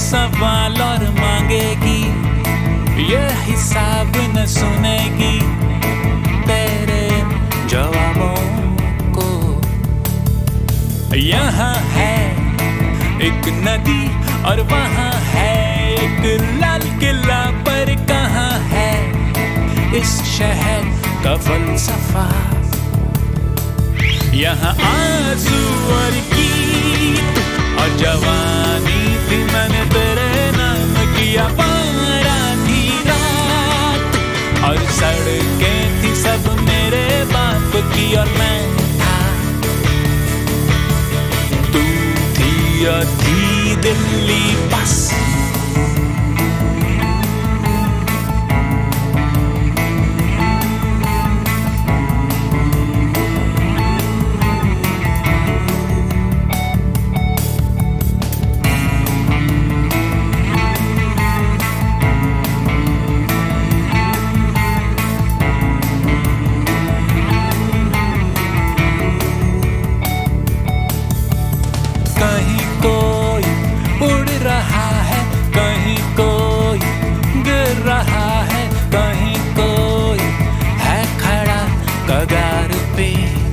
सवाल और मांगेगी, ये हिसाब न सुनेगी तेरे जवाबों को। यहाँ है एक नदी और वहाँ है एक लाल किला, पर कहाँ है इस शहर का फलसफा। यहाँ आंसू और गीत और जवानी थी, मैंने तेरे नाम किया। पारा थी रात और सड़कें थी सब मेरे बाप की, और मैं था, तू थी और थी दिल्ली बस। कहीं कोई उड़ रहा है, कहीं कोई गिर रहा है, कहीं कोई है खड़ा कगार पे।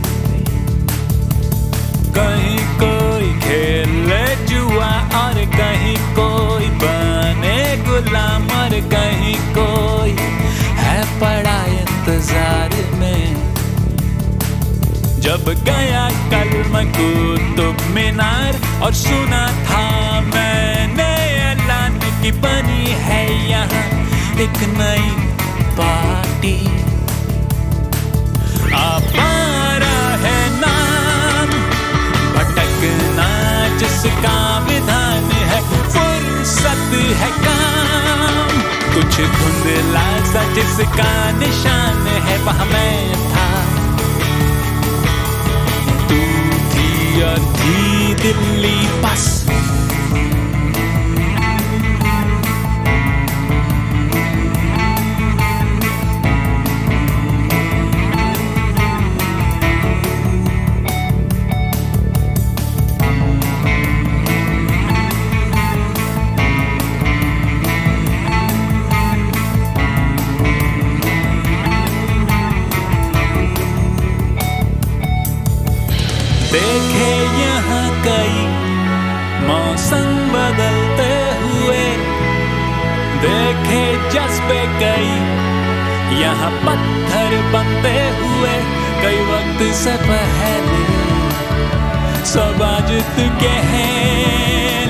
कहीं कोई खेले जुआ और कहीं कोई बने गुलाम, और कहीं कोई है पड़ा इंतजार में। जब गया कल मैं कुतुब मीनार और सुना था मैंने ऐलान की बनी है यहाँ एक नई पार्टी। आवारा है नाम, भटकना जिसका विधान है, फुर्सत है काम, कुछ धुंधला सा जिसका निशान है, वहाँ मैं था, थी दिल्ली बस। देखे यहाँ कई मौसम बदलते हुए, देखे जज्बे कई यहाँ पत्थर बनते हुए, कई वक्त से पहले सब आज तुके हैं।